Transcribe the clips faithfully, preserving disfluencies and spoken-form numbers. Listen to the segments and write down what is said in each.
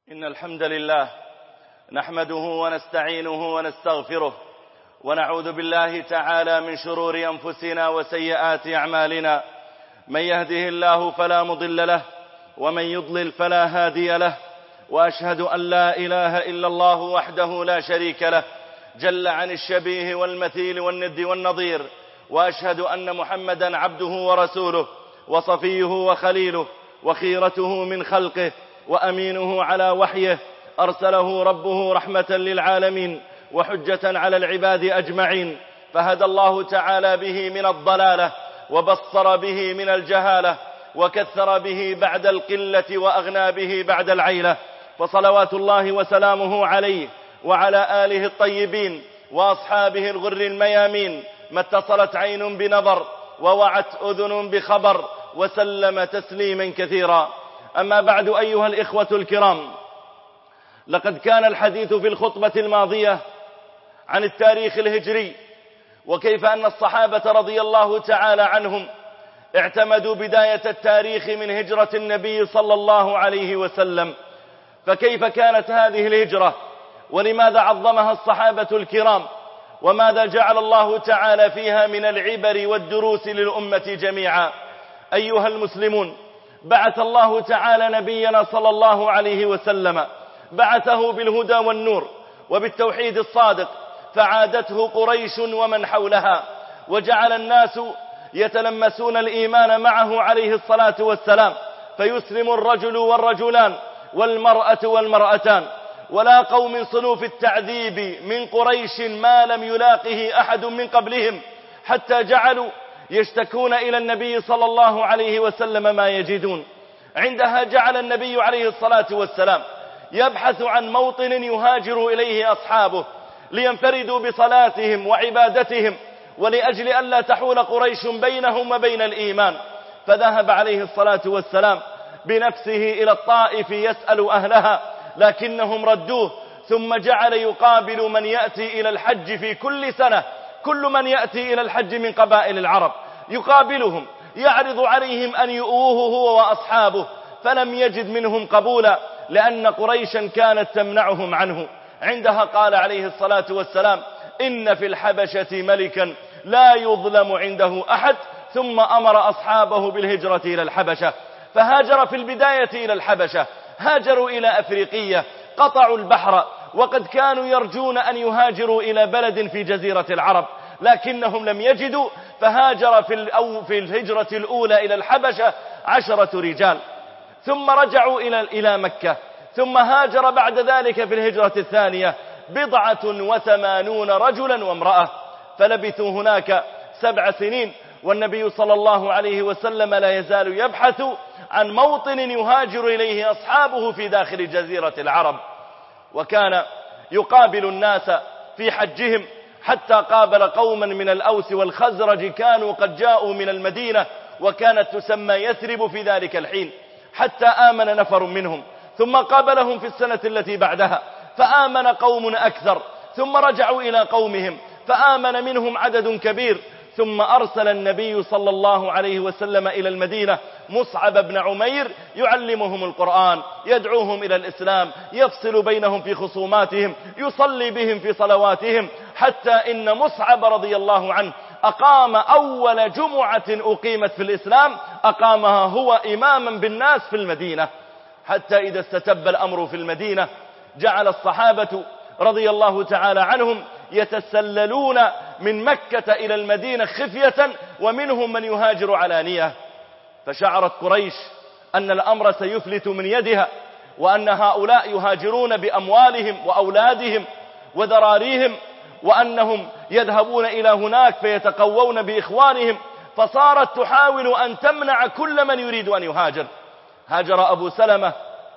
إن الحمد لله نحمده ونستعينه ونستغفره ونعوذ بالله تعالى من شرور أنفسنا وسيئات أعمالنا. من يهده الله فلا مضل له ومن يضلل فلا هادي له، وأشهد أن لا إله إلا الله وحده لا شريك له جل عن الشبيه والمثيل والند والنظير، وأشهد أن محمدا عبده ورسوله وصفيه وخليله وخيرته من خلقه وأمينه على وحيه، أرسله ربه رحمة للعالمين وحجة على العباد أجمعين، فهدى الله تعالى به من الضلالة وبصر به من الجهالة وكثر به بعد القلة وأغنى به بعد العيلة، فصلوات الله وسلامه عليه وعلى آله الطيبين وأصحابه الغر الميامين، ما اتصلت عين بنظر ووعت أذن بخبر وسلم تسليما كثيرا. أما بعد أيها الإخوة الكرام، لقد كان الحديث في الخطبة الماضية عن التاريخ الهجري، وكيف أن الصحابة رضي الله تعالى عنهم اعتمدوا بداية التاريخ من هجرة النبي صلى الله عليه وسلم. فكيف كانت هذه الهجرة، ولماذا عظمها الصحابة الكرام، وماذا جعل الله تعالى فيها من العبر والدروس للأمة جميعا؟ أيها المسلمون، بعث الله تعالى نبينا صلى الله عليه وسلم، بعثه بالهدى والنور وبالتوحيد الصادق، فعادته قريش ومن حولها، وجعل الناس يتلمسون الإيمان معه عليه الصلاة والسلام، فيسلم الرجل والرجلان والمرأة والمرأتان. ولاقوا من صنوف التعذيب من قريش ما لم يلاقه أحد من قبلهم، حتى جعلوا يشتكون إلى النبي صلى الله عليه وسلم ما يجدون. عندها جعل النبي عليه الصلاة والسلام يبحث عن موطن يهاجر إليه أصحابه لينفردوا بصلاتهم وعبادتهم، ولأجل أن لا تحول قريش بينهم وبين الإيمان، فذهب عليه الصلاة والسلام بنفسه إلى الطائف يسأل أهلها، لكنهم ردوه، ثم جعل يقابل من يأتي إلى الحج في كل سنة، كل من يأتي إلى الحج من قبائل العرب يقابلهم، يعرض عليهم أن يؤوه هو وأصحابه، فلم يجد منهم قبولا، لأن قريشا كانت تمنعهم عنه. عندها قال عليه الصلاة والسلام: إن في الحبشة ملكا لا يظلم عنده أحد، ثم أمر أصحابه بالهجرة إلى الحبشة، فهاجر في البداية إلى الحبشة، هاجروا إلى أفريقية، قطعوا البحر، وقد كانوا يرجون أن يهاجروا إلى بلد في جزيرة العرب، لكنهم لم يجدوا، فهاجر في, الأو في الهجرة الأولى إلى الحبشة عشرة رجال، ثم رجعوا إلى, إلى مكة، ثم هاجر بعد ذلك في الهجرة الثانية بضعة وثمانون رجلا وامرأة، فلبثوا هناك سبع سنين، والنبي صلى الله عليه وسلم لا يزال يبحث عن موطن يهاجر إليه أصحابه في داخل جزيرة العرب. وكان يقابل الناس في حجهم، حتى قابل قوما من الأوس والخزرج كانوا قد جاءوا من المدينة، وكانت تسمى يثرب في ذلك الحين، حتى آمن نفر منهم، ثم قابلهم في السنة التي بعدها فآمن قوم أكثر، ثم رجعوا إلى قومهم فآمن منهم عدد كبير، ثم أرسل النبي صلى الله عليه وسلم إلى المدينة مصعب بن عمير يعلمهم القرآن، يدعوهم إلى الإسلام، يفصل بينهم في خصوماتهم، يصلي بهم في صلواتهم، حتى إن مصعب رضي الله عنه أقام أول جمعة أقيمت في الإسلام، أقامها هو إماما بالناس في المدينة، حتى إذا استتب الأمر في المدينة جعل الصحابة رضي الله تعالى عنهم يتسللون من مكة إلى المدينة خفية، ومنهم من يهاجر علانية، فشعرت قريش أن الأمر سيفلت من يدها، وأن هؤلاء يهاجرون بأموالهم وأولادهم وذراريهم، وأنهم يذهبون إلى هناك فيتقوون بإخوانهم، فصارت تحاول أن تمنع كل من يريد أن يهاجر. هاجر أبو سلمة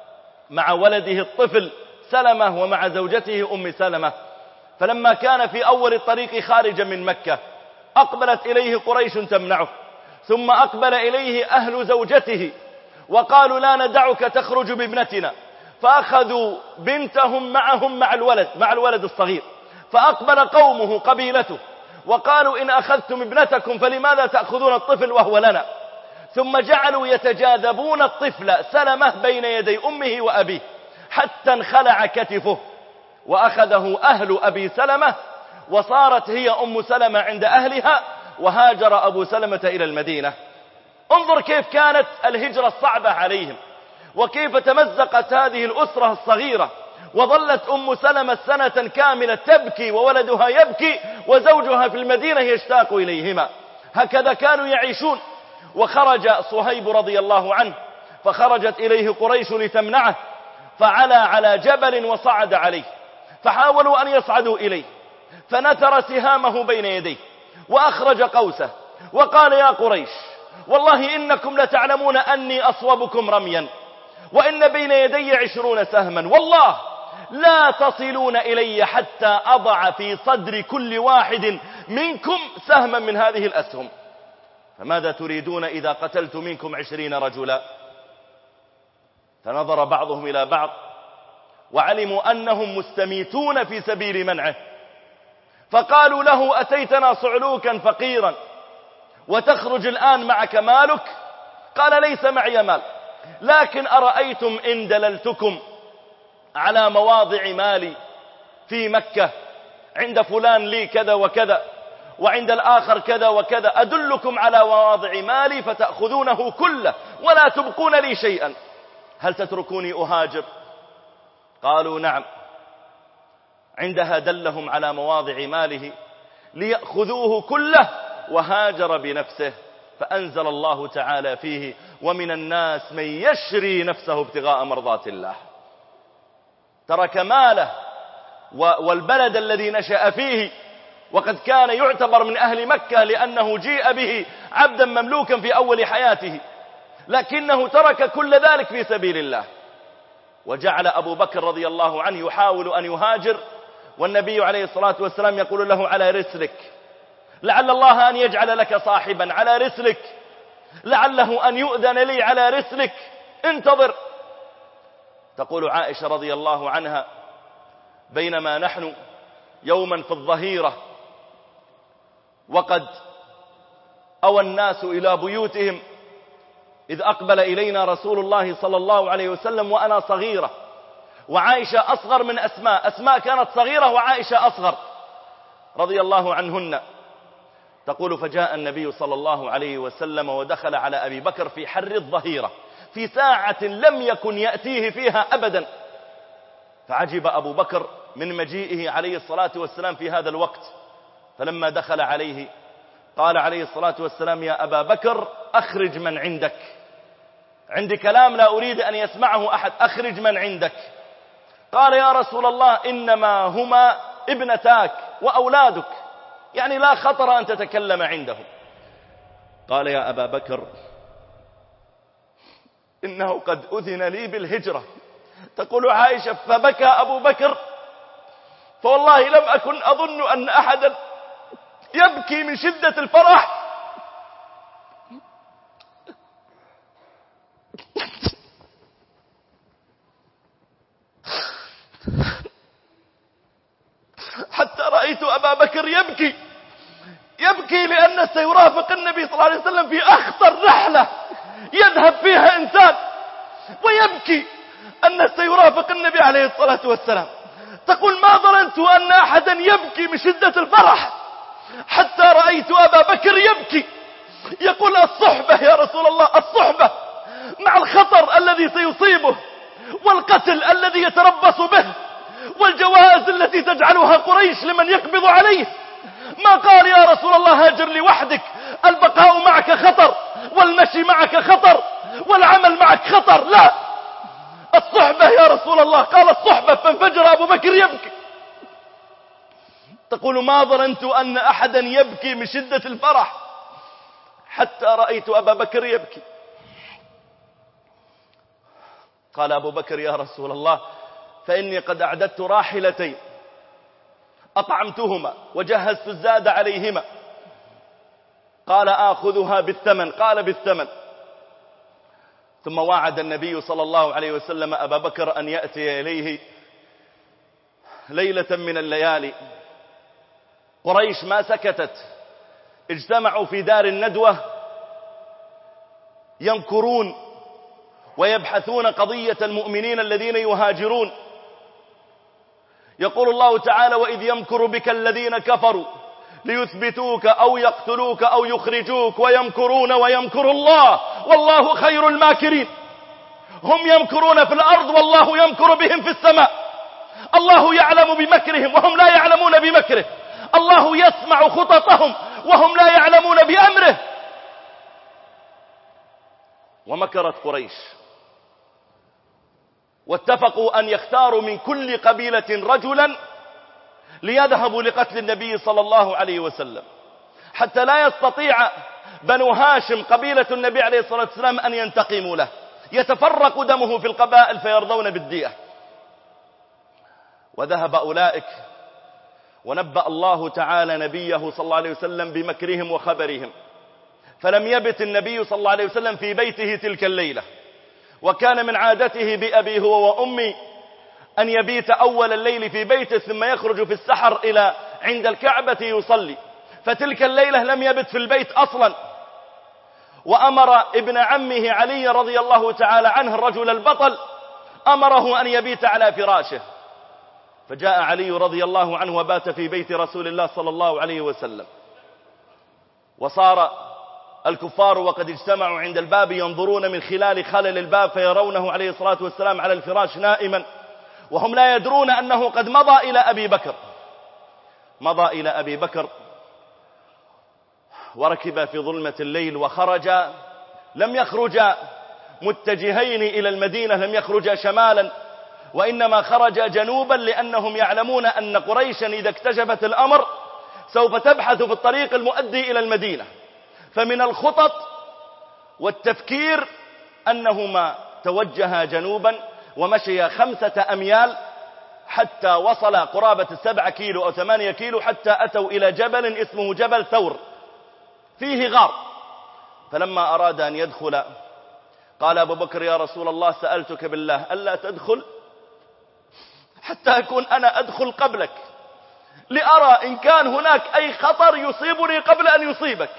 مع ولده الطفل سلمة ومع زوجته أم سلمة، فلما كان في أول الطريق خارجا من مكة أقبلت إليه قريش تمنعه، ثم أقبل إليه أهل زوجته وقالوا: لا ندعك تخرج بابنتنا، فأخذوا بنتهم معهم مع الولد مع الولد الصغير، فأقبل قومه قبيلته وقالوا: إن أخذتم ابنتكم فلماذا تأخذون الطفل وهو لنا؟ ثم جعلوا يتجاذبون الطفل سلمة بين يدي أمه وأبيه، حتى انخلع كتفه، وأخذه أهل أبي سلمة، وصارت هي أم سلمة عند أهلها، وهاجر أبو سلمة إلى المدينة. انظر كيف كانت الهجرة الصعبة عليهم، وكيف تمزقت هذه الأسرة الصغيرة، وظلت أم سلمة سنة كاملة تبكي وولدها يبكي وزوجها في المدينة يشتاق إليهما. هكذا كانوا يعيشون. وخرج صهيب رضي الله عنه، فخرجت إليه قريش لتمنعه، فعلى على جبل وصعد عليه، فحاولوا أن يصعدوا إليه، فنثر سهامه بين يديه وأخرج قوسه وقال: يا قريش، والله إنكم لتعلمون أني أصوبكم رميا، وإن بين يدي عشرون سهما، والله لا تصلون إلي حتى أضع في صدر كل واحد منكم سهما من هذه الأسهم، فماذا تريدون إذا قتلت منكم عشرين رجلا؟ فنظر بعضهم إلى بعض وعلموا أنهم مستميتون في سبيل منعه، فقالوا له: أتيتنا صعلوكا فقيرا وتخرج الآن معك مالك؟ قال: ليس معي مال، لكن أرأيتم إن دللتكم على مواضع مالي في مكة، عند فلان لي كذا وكذا، وعند الآخر كذا وكذا، أدلكم على مواضع مالي فتأخذونه كله ولا تبقون لي شيئا، هل تتركوني أهاجر؟ قالوا: نعم. عندها دلهم على مواضع ماله ليأخذوه كله، وهاجر بنفسه، فأنزل الله تعالى فيه: ومن الناس من يشري نفسه ابتغاء مرضات الله. ترك ماله والبلد الذي نشأ فيه، وقد كان يعتبر من أهل مكة لأنه جيء به عبدا مملوكا في أول حياته، لكنه ترك كل ذلك في سبيل الله. وجعل أبو بكر رضي الله عنه يحاول أن يهاجر، والنبي عليه الصلاة والسلام يقول له: على رسلك، لعل الله أن يجعل لك صاحبا، على رسلك، لعله أن يؤذن لي، على رسلك، انتظر. تقول عائشة رضي الله عنها: بينما نحن يوما في الظهيرة وقد أوى الناس إلى بيوتهم، إذ أقبل إلينا رسول الله صلى الله عليه وسلم وأنا صغيرة، وعائشة أصغر من أسماء، أسماء كانت صغيرة وعائشة أصغر رضي الله عنهن. تقول: فجاء النبي صلى الله عليه وسلم ودخل على أبي بكر في حر الظهيرة، في ساعة لم يكن يأتيه فيها أبدا، فعجب أبو بكر من مجيئه عليه الصلاة والسلام في هذا الوقت. فلما دخل عليه قال عليه الصلاة والسلام: يا أبا بكر، أخرج من عندك، عندي كلام لا أريد أن يسمعه أحد، أخرج من عندك. قال: يا رسول الله، إنما هما ابنتاك وأولادك، يعني لا خطر أن تتكلم عندهم. قال: يا أبا بكر، إنه قد أذن لي بالهجرة. تقول عائشة: فبكى أبو بكر، فوالله لم أكن أظن أن أحدا يبكي من شدة الفرح حتى رأيت أبا بكر يبكي يبكي لأنه سيرافق النبي صلى الله عليه وسلم في أخطر رحلة يذهب فيها إنسان، ويبكي أنه سيرافق النبي عليه الصلاة والسلام. تقول: ما ظننت أن أحدا يبكي من شدة الفرح حتى رأيت أبا بكر يبكي، يقول: الصحبة يا رسول الله، الصحبة مع الخطر الذي سيصيبه، والقتل الذي يتربص به، والجوائز التي تجعلها قريش لمن يقبض عليه. ما قال: يا رسول الله هاجر لي وحدك، البقاء معك خطر، والمشي معك خطر، والعمل معك خطر، لا، الصحبة يا رسول الله. قال: الصحبة، فانفجر أبو بكر يبكي. تقول: ما ظننت أن أحدا يبكي من شدة الفرح حتى رأيت أبا بكر يبكي. قال أبو بكر: يا رسول الله، فإني قد أعددت راحلتين أطعمتهما وجهزت الزاد عليهما. قال: آخذها بالثمن؟ قال: بالثمن. ثم وعد النبي صلى الله عليه وسلم أبا بكر أن يأتي إليه ليلة من الليالي. قريش ما سكتت، اجتمعوا في دار الندوة ينكرون ويبحثون قضية المؤمنين الذين يهاجرون. يقول الله تعالى: وإذ يمكر بك الذين كفروا ليثبتوك أو يقتلوك أو يخرجوك ويمكرون ويمكر الله والله خير الماكرين. هم يمكرون في الأرض والله يمكر بهم في السماء. الله يعلم بمكرهم وهم لا يعلمون بمكره. الله يسمع خططهم وهم لا يعلمون بأمره. ومكرت قريش واتفقوا أن يختاروا من كل قبيلة رجلا ليذهبوا لقتل النبي صلى الله عليه وسلم، حتى لا يستطيع بنو هاشم قبيلة النبي عليه الصلاة والسلام أن ينتقموا له، يتفرق دمه في القبائل فيرضون بالدية. وذهب أولئك ونبأ الله تعالى نبيه صلى الله عليه وسلم بمكرهم وخبرهم، فلم يبت النبي صلى الله عليه وسلم في بيته تلك الليلة، وكان من عادته بأبي هو وأمي أن يبيت أول الليل في بيته ثم يخرج في السحر إلى عند الكعبة يصلي، فتلك الليلة لم يبت في البيت أصلا. وأمر ابن عمه علي رضي الله تعالى عنه الرجل البطل، أمره أن يبيت على فراشه، فجاء علي رضي الله عنه وبات في بيت رسول الله صلى الله عليه وسلم. وصار الكفار وقد اجتمعوا عند الباب ينظرون من خلال خلل الباب فيرونه عليه الصلاة والسلام على الفراش نائما، وهم لا يدرون أنه قد مضى إلى أبي بكر. مضى إلى أبي بكر وركب في ظلمة الليل وخرج. لم يخرج متجهين إلى المدينة، لم يخرج شمالا، وإنما خرج جنوبا، لأنهم يعلمون أن قريشا إذا اكتشفت الأمر سوف تبحث في الطريق المؤدي إلى المدينة. فمن الخطط والتفكير أنهما توجها جنوبا ومشي خمسة أميال حتى وصل قرابة السبع كيلو أو ثمانية كيلو، حتى أتوا إلى جبل اسمه جبل ثور فيه غار. فلما أراد أن يدخل قال أبو بكر: يا رسول الله سألتك بالله ألا تدخل حتى أكون أنا أدخل قبلك لأرى إن كان هناك أي خطر يصيبني قبل أن يصيبك.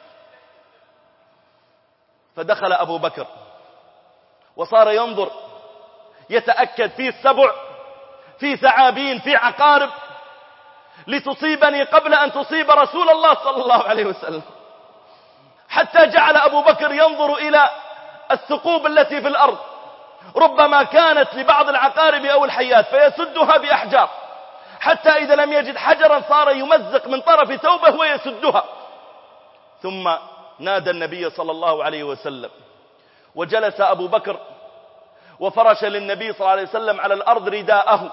فدخل أبو بكر وصار ينظر يتأكد في السبع، في ثعابين، في عقارب لتصيبني قبل أن تصيب رسول الله صلى الله عليه وسلم، حتى جعل أبو بكر ينظر إلى الثقوب التي في الأرض، ربما كانت لبعض العقارب أو الحيات فيسدها بأحجار، حتى إذا لم يجد حجرا صار يمزق من طرف ثوبه ويسدها. ثم نادى النبي صلى الله عليه وسلم، وجلس أبو بكر وفرش للنبي صلى الله عليه وسلم على الأرض رداءه،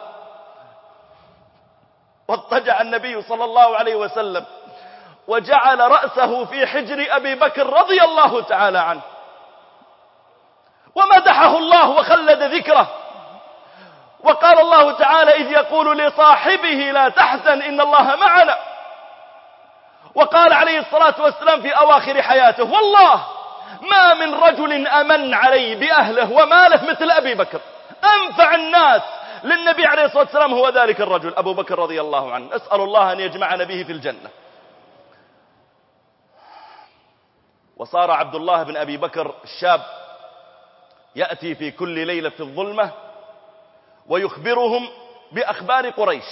واضطجع النبي صلى الله عليه وسلم وجعل رأسه في حجر أبي بكر رضي الله تعالى عنه، ومدحه الله وخلد ذكره. وقال الله تعالى: إذ يقول لصاحبه لا تحزن إن الله معنا. وقال عليه الصلاة والسلام في أواخر حياته: والله ما من رجل أمن علي بأهله وماله مثل أبي بكر، أنفع الناس للنبي عليه الصلاة والسلام هو ذلك الرجل أبو بكر رضي الله عنه. أسأل الله أن يجمعنا به في الجنة. وصار عبد الله بن أبي بكر الشاب يأتي في كل ليلة في الظلمة ويخبرهم بأخبار قريش،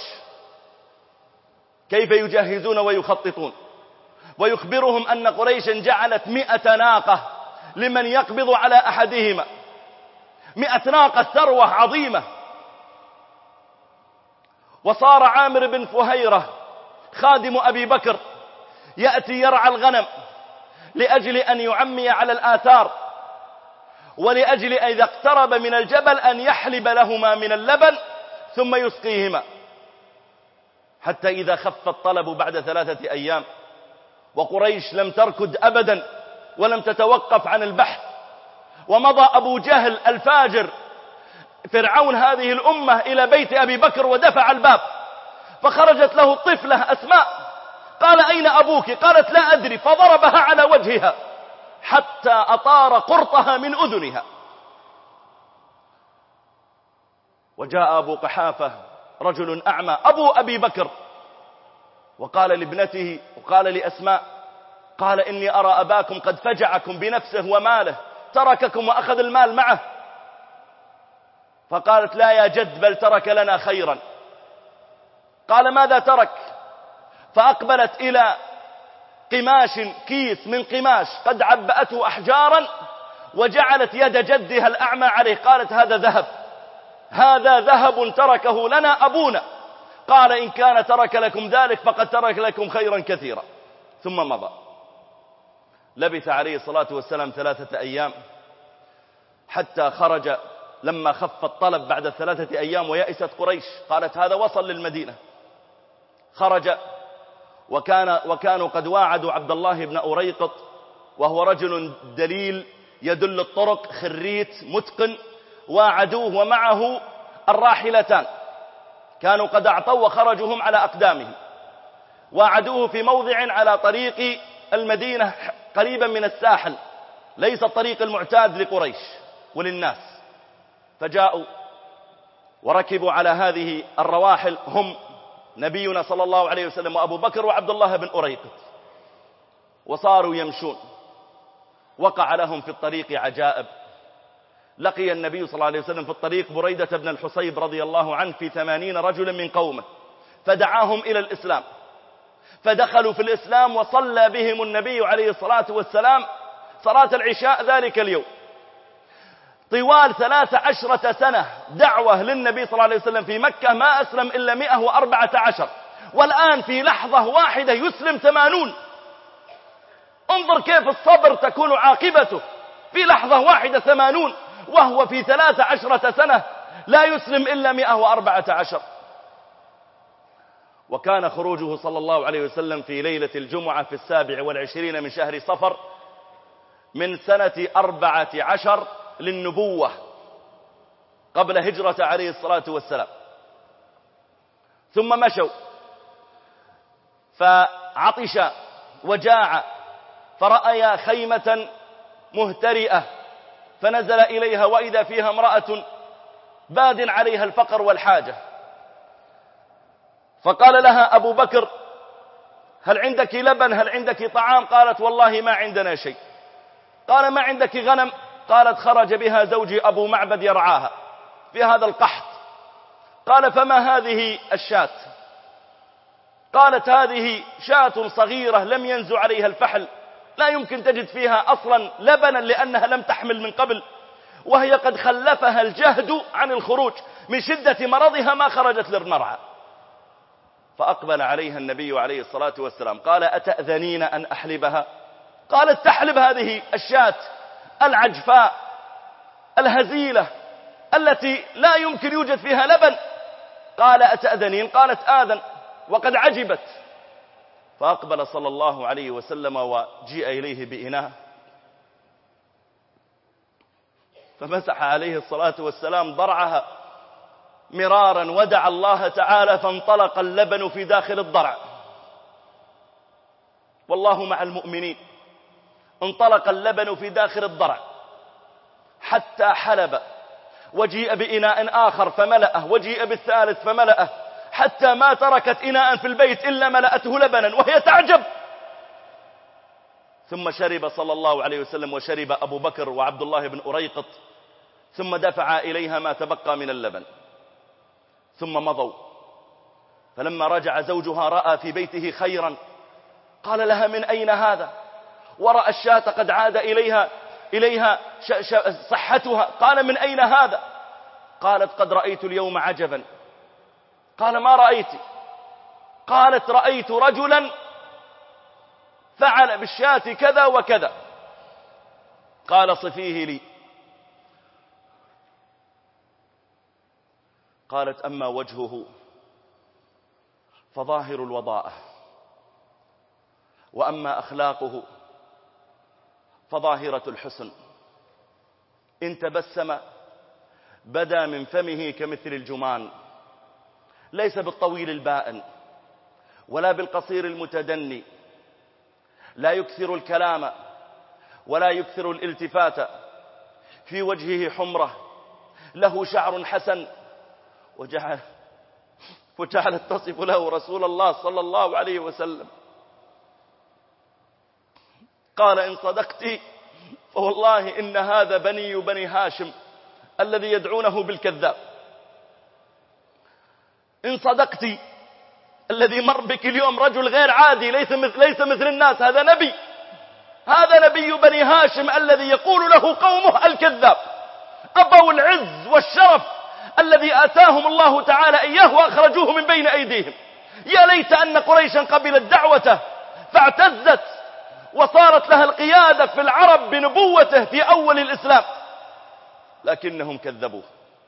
كيف يجهزون ويخططون، ويخبرهم أن قريشا جعلت مئة ناقة لمن يقبض على أحدهما، مئة ناقة ثروة عظيمة. وصار عامر بن فهيرة خادم أبي بكر يأتي يرعى الغنم لأجل أن يعمي على الآثار، ولأجل أن إذا اقترب من الجبل أن يحلب لهما من اللبن ثم يسقيهما، حتى إذا خف الطلب بعد ثلاثة أيام وقريش لم تركض أبدا ولم تتوقف عن البحث، ومضى أبو جهل الفاجر فرعون هذه الأمة إلى بيت أبي بكر ودفع الباب، فخرجت له الطفلة أسماء، قال: أين أبوك؟ قالت: لا أدري، فضربها على وجهها حتى أطار قرطها من أذنها. وجاء أبو قحافة رجل أعمى أبو أبي بكر وقال لابنته وقال لأسماء، قال: إني أرى أباكم قد فجعكم بنفسه وماله، ترككم وأخذ المال معه، فقالت لا يا جد بل ترك لنا خيرا. قال ماذا ترك؟ فأقبلت إلى قماش، كيس من قماش قد عبأته أحجارا، وجعلت يد جدها الأعمى عليه. قالت هذا ذهب، هذا ذهب تركه لنا أبونا. قال إن كان ترك لكم ذلك فقد ترك لكم خيرا كثيرا. ثم مضى. لبث عليه الصلاة والسلام ثلاثة أيام حتى خرج. لما خف الطلب بعد ثلاثة أيام ويأست قريش، قالت هذا وصل للمدينة. خرج وكان وكانوا قد واعدوا عبد الله بن أريقط، وهو رجل دليل يدل الطرق، خريت متقن، واعدوه ومعه الراحلتان، كانوا قد أعطوا وخرجوا هم على أقدامهم. واعدوه في موضع على طريق المدينة قريبا من الساحل، ليس الطريق المعتاد لقريش وللناس. فجاءوا وركبوا على هذه الرواحل، هم نبينا صلى الله عليه وسلم وأبو بكر وعبد الله بن أريقط، وصاروا يمشون. وقع لهم في الطريق عجائب. لقي النبي صلى الله عليه وسلم في الطريق بريدة بن الحصيب رضي الله عنه في ثمانين رجلا من قومه، فدعاهم إلى الإسلام، فدخلوا في الإسلام، وصلى بهم النبي عليه الصلاة والسلام صلاة العشاء ذلك اليوم. طوال ثلاث عشرة سنة دعوة للنبي صلى الله عليه وسلم في مكة، ما أسلم إلا مئة وأربعة عشر، والآن في لحظة واحدة يسلم ثمانون. انظر كيف الصبر تكون عاقبته، في لحظة واحدة ثمانون، وهو في ثلاث عشرة سنة لا يسلم إلا مئة وأربعة عشر. وكان خروجه صلى الله عليه وسلم في ليلة الجمعة في السابع والعشرين من شهر صفر من سنة أربعة عشر للنبوة قبل هجرة عليه الصلاة والسلام. ثم مشوا فعطش وجاع، فرأيا خيمة مهترئة فنزل إليها، وإذا فيها امرأة باد عليها الفقر والحاجة. فقال لها أبو بكر هل عندك لبن، هل عندك طعام؟ قالت والله ما عندنا شيء. قال ما عندك غنم؟ قالت خرج بها زوجي أبو معبد يرعاها في هذا القحط. قال فما هذه الشاة؟ قالت هذه شاة صغيرة لم ينزو عليها الفحل، لا يمكن تجد فيها أصلا لبنا لأنها لم تحمل من قبل، وهي قد خلفها الجهد عن الخروج، من شدة مرضها ما خرجت للمرعى. فأقبل عليها النبي عليه الصلاة والسلام قال أتأذنين أن أحلبها؟ قالت تحلب هذه الشاة العجفاء الهزيلة التي لا يمكن يوجد فيها لبن. قال أتأذنين؟ قالت آذن، وقد عجبت. فأقبل صلى الله عليه وسلم وجيء إليه بإناء، فمسح عليه الصلاة والسلام ضرعها مرارا ودعا الله تعالى، فانطلق اللبن في داخل الضرع. والله مع المؤمنين. انطلق اللبن في داخل الضرع حتى حلب، وجيء بإناء آخر فملأه، وجيء بالثالث فملأه، حتى ما تركت إناء في البيت إلا ملأته لبنا، وهي تعجب. ثم شرب صلى الله عليه وسلم، وشرب أبو بكر وعبد الله بن أريقط، ثم دفع إليها ما تبقى من اللبن، ثم مضوا. فلما رجع زوجها رأى في بيته خيرا، قال لها من أين هذا؟ ورأى الشاة قد عاد إليها إليها صحتها. قال من أين هذا؟ قالت قد رأيت اليوم عجبا. قال ما رأيت؟ قالت رأيت رجلا فعل بالشاة كذا وكذا. قال صفيه لي. قالت أما وجهه فظاهر الوضاءة، وأما أخلاقه فظاهرة الحسن، إن تبسم بدا من فمه كمثل الجمان، ليس بالطويل البائن ولا بالقصير المتدني، لا يكثر الكلام ولا يكثر الالتفات، في وجهه حمرة، له شعر حسن. وجعل وجعلت تصف له رسول الله صلى الله عليه وسلم. قال إن صدقت فوالله إن هذا بني بني هاشم الذي يدعونه بالكذاب. إن صدقتي الذي مر بك اليوم رجل غير عادي، ليس مثل, ليس مثل الناس، هذا نبي، هذا نبي بني هاشم الذي يقول له قومه الكذاب. أبوا العز والشرف الذي آتاهم الله تعالى إياه وأخرجوه من بين أيديهم. يا ليت أن قريشا قبلت دعوته فاعتزت وصارت لها القيادة في العرب بنبوته في أول الإسلام، لكنهم كذبوه.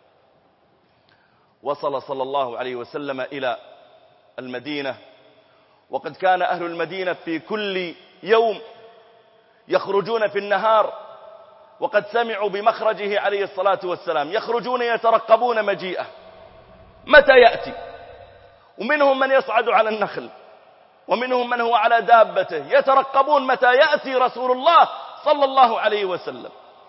وصل صلى الله عليه وسلم إلى المدينة، وقد كان أهل المدينة في كل يوم يخرجون في النهار وقد سمعوا بمخرجه عليه الصلاة والسلام، يخرجون يترقبون مجيئه متى يأتي، ومنهم من يصعد على النخل ومنهم من هو على دابته، يترقبون متى يأتي رسول الله صلى الله عليه وسلم،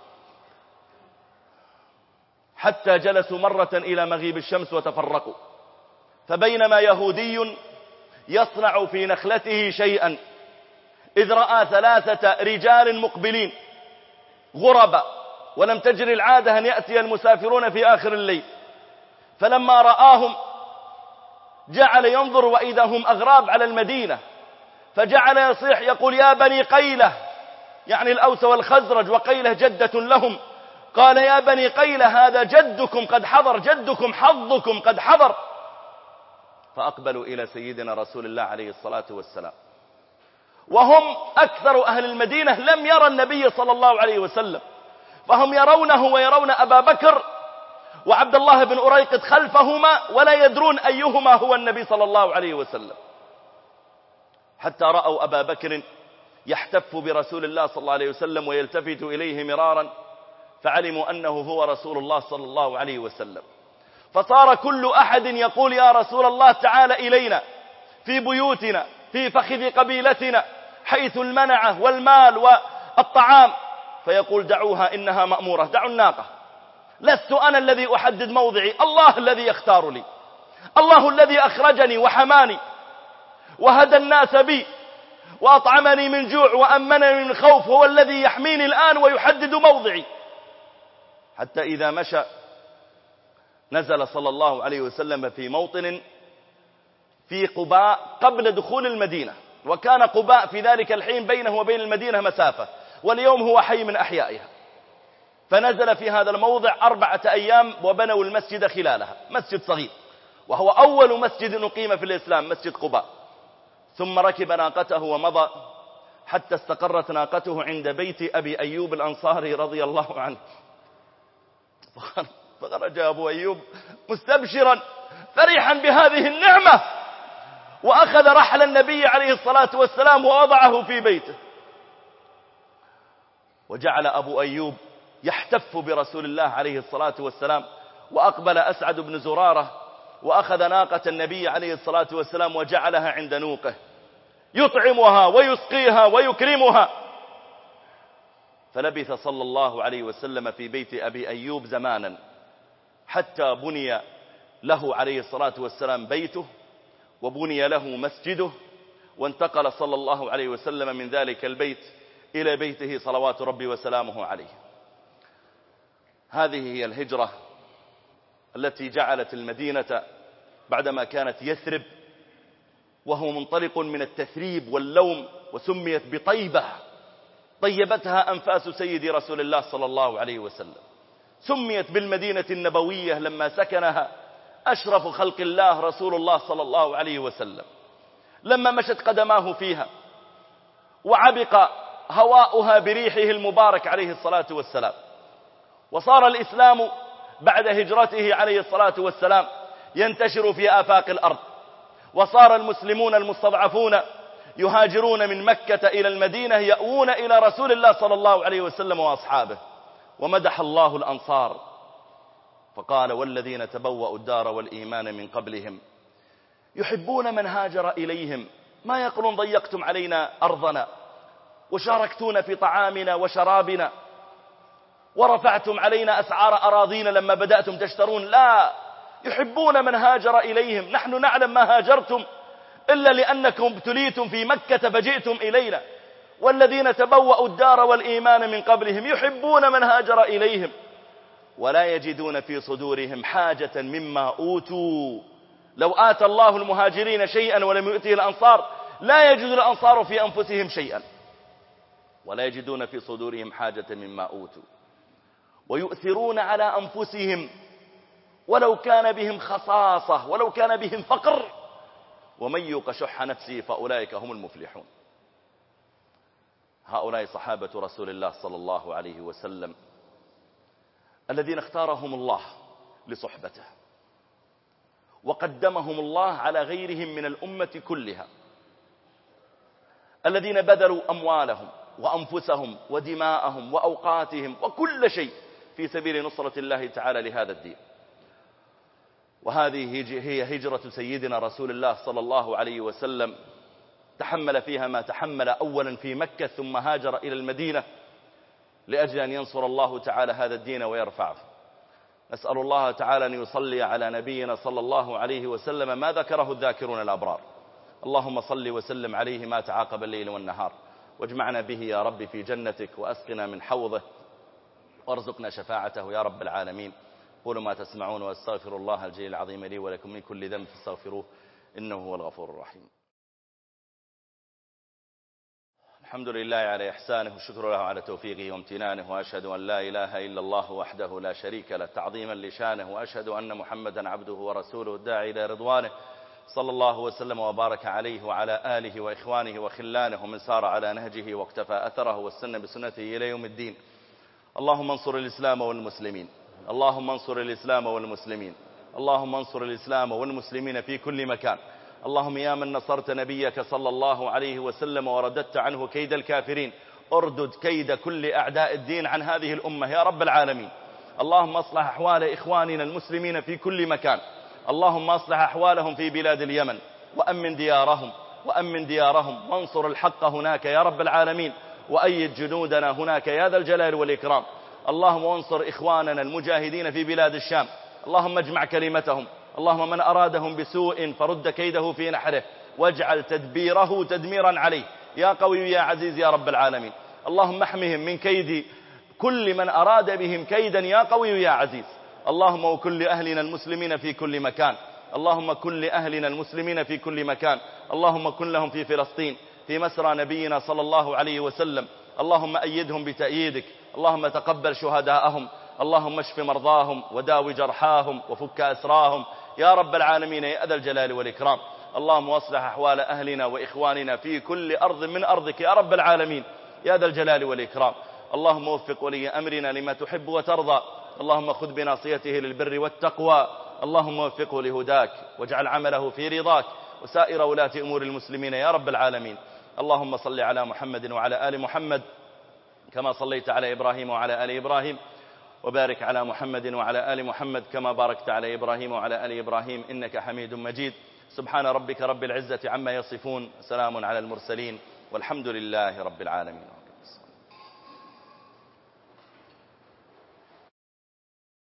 حتى جلسوا مرة إلى مغيب الشمس وتفرقوا. فبينما يهودي يصنع في نخلته شيئا إذ رأى ثلاثة رجال مقبلين غربا، ولم تجري العادة أن يأتي المسافرون في آخر الليل، فلما رآهم جعل ينظر وإذا هم أغراب على المدينة، فجعل يصيح يقول يا بني قيلة، يعني الأوس والخزرج، وقيلة جدة لهم، قال يا بني قيلة هذا جدكم قد حضر، جدكم حظكم قد حضر. فأقبلوا إلى سيدنا رسول الله عليه الصلاة والسلام، وهم أكثر أهل المدينة لم يرى النبي صلى الله عليه وسلم، فهم يرونه ويرون أبا بكر وعبد الله بن أريقط خلفهما ولا يدرون أيهما هو النبي صلى الله عليه وسلم، حتى رأوا أبا بكر يحتف برسول الله صلى الله عليه وسلم ويلتفت إليه مرارا، فعلموا أنه هو رسول الله صلى الله عليه وسلم. فصار كل أحد يقول يا رسول الله تعال إلينا في بيوتنا في فخذ قبيلتنا حيث المنعة والمال والطعام، فيقول دعوها إنها مأمورة، دعوا الناقة، لست أنا الذي أحدد موضعي، الله الذي يختار لي، الله الذي أخرجني وحماني وهدى الناس بي وأطعمني من جوع وأمنني من خوف، هو الذي يحميني الآن ويحدد موضعي. حتى إذا مشى نزل صلى الله عليه وسلم في موطن في قباء قبل دخول المدينة، وكان قباء في ذلك الحين بينه وبين المدينة مسافة، واليوم هو حي من أحيائها. فنزل في هذا الموضع أربعة أيام وبنوا المسجد خلالها، مسجد صغير، وهو أول مسجد أقيم في الإسلام، مسجد قباء. ثم ركب ناقته ومضى حتى استقرت ناقته عند بيت أبي أيوب الأنصاري رضي الله عنه. فخرج أبو أيوب مستبشرا فرحا بهذه النعمة، وأخذ رحل النبي عليه الصلاة والسلام ووضعه في بيته. وجعل أبو أيوب يحتف برسول الله عليه الصلاة والسلام، وأقبل أسعد بن زرارة وأخذ ناقة النبي عليه الصلاة والسلام وجعلها عند نوقه يطعمها ويسقيها ويكرمها. فلبث صلى الله عليه وسلم في بيت أبي أيوب زمانا حتى بني له عليه الصلاة والسلام بيته وبني له مسجده، وانتقل صلى الله عليه وسلم من ذلك البيت إلى بيته صلوات ربي وسلامه عليه. هذه هي الهجرة التي جعلت المدينة بعدما كانت يثرب وهو منطلق من التثريب واللوم، وسميت بطيبة، طيبتها أنفاس سيد رسول الله صلى الله عليه وسلم. سميت بالمدينة النبوية لما سكنها أشرف خلق الله رسول الله صلى الله عليه وسلم، لما مشت قدماه فيها وعبق هواؤها بريحه المبارك عليه الصلاة والسلام. وصار الإسلام بعد هجرته عليه الصلاة والسلام ينتشر في آفاق الأرض، وصار المسلمون المستضعفون يهاجرون من مكة إلى المدينة يأوون إلى رسول الله صلى الله عليه وسلم وأصحابه. ومدح الله الأنصار فقال والذين تبوأوا الدار والإيمان من قبلهم يحبون من هاجر إليهم، ما يقولون ضيقتم علينا أرضنا وشاركتونا في طعامنا وشرابنا ورفعتم علينا أسعار أراضينا لما بدأتم تشترون، لا، يحبون من هاجر إليهم. نحن نعلم ما هاجرتم إلا لأنكم ابتليتم في مكة فجئتم إلينا، والذين تبوأوا الدار والإيمان من قبلهم يحبون من هاجر إليهم ولا يجدون في صدورهم حاجة مما أوتوا. لو آتى الله المهاجرين شيئا ولم يؤته الأنصار لا يجد الأنصار في أنفسهم شيئا، ولا يجدون في صدورهم حاجة مما أوتوا، ويؤثرون على أنفسهم ولو كان بهم خصاصة ولو كان بهم فقر، ومن يوق شح نفسه فأولئك هم المفلحون. هؤلاء صحابة رسول الله صلى الله عليه وسلم الذين اختارهم الله لصحبته، وقدمهم الله على غيرهم من الأمة كلها، الذين بذلوا أموالهم وأنفسهم ودماءهم وأوقاتهم وكل شيء في سبيل نصرة الله تعالى لهذا الدين. وهذه هي هجرة سيدنا رسول الله صلى الله عليه وسلم، تحمل فيها ما تحمل أولا في مكة ثم هاجر إلى المدينة لأجل أن ينصر الله تعالى هذا الدين ويرفعه. نسأل الله تعالى أن يصلي على نبينا صلى الله عليه وسلم ما ذكره الذاكرون الأبرار. اللهم صل وسلم عليه ما تعاقب الليل والنهار، واجمعنا به يا رب في جنتك، وأسقنا من حوضه، وارزقنا شفاعته يا رب العالمين. قولوا ما تسمعون، واستغفر الله الجليل العظيم لي ولكم من كل ذنب فاستغفروه إنه هو الغفور الرحيم. الحمد لله على إحسانه، والشكر له على توفيقه وامتنانه، وأشهد أن لا إله إلا الله وحده لا شريك له تعظيما لشانه، وأشهد أن محمدا عبده ورسوله الداعي إلى رضوانه، صلى الله وسلم وبارك عليه وعلى آله وإخوانه وخلانه ومن سار على نهجه واقتفى أثره واستنى بسنته إلى يوم الدين. اللهم انصر الإسلام والمسلمين، اللهم انصر الإسلام والمسلمين، اللهم انصر الإسلام والمسلمين في كل مكان. اللهم يا من نصرت نبيك صلى الله عليه وسلم ورددت عنه كيد الكافرين، اردد كيد كل أعداء الدين عن هذه الأمة يا رب العالمين. اللهم اصلح أحوال إخواننا المسلمين في كل مكان، اللهم اصلح أحوالهم في بلاد اليمن، وأمن ديارهم وأمن ديارهم وانصر الحق هناك يا رب العالمين، وأيد جنودنا هناك يا ذا الجلال والإكرام. اللهم وانصر إخواننا المجاهدين في بلاد الشام، اللهم اجمع كلمتهم، اللهم من أرادهم بسوء فرد كيده في نحره، واجعل تدبيره تدميرا عليه يا قوي يا عزيز يا رب العالمين. اللهم احمهم من كيد كل من أراد بهم كيدا يا قوي يا عزيز. اللهم وكل أهلنا المسلمين في كل مكان، اللهم كن لأهلنا المسلمين في كل مكان، اللهم كن لهم في فلسطين في مسرى نبينا صلى الله عليه وسلم، اللهم أيدهم بتأييدك، اللهم تقبل شهداءهم، اللهم اشف مرضاهم وداو جرحاهم وفك أسراهم يا رب العالمين يا ذا الجلال والإكرام. اللهم واصلح أحوال أهلنا وإخواننا في كل أرض من أرضك يا رب العالمين يا ذا الجلال والإكرام. اللهم وفق ولي أمرنا لما تحب وترضى، اللهم خذ بناصيته للبر والتقوى، اللهم وفقه لهداك واجعل عمله في رضاك، وسائر ولاة أمور المسلمين يا رب العالمين. اللهم صل على محمد وعلى آل محمد كما صليت على إبراهيم وعلى آل إبراهيم، وبارك على محمد وعلى آل محمد كما باركت على إبراهيم وعلى آل إبراهيم إنك حميد مجيد. سبحان ربك رب العزة عما يصفون، سلام على المرسلين، والحمد لله رب العالمين.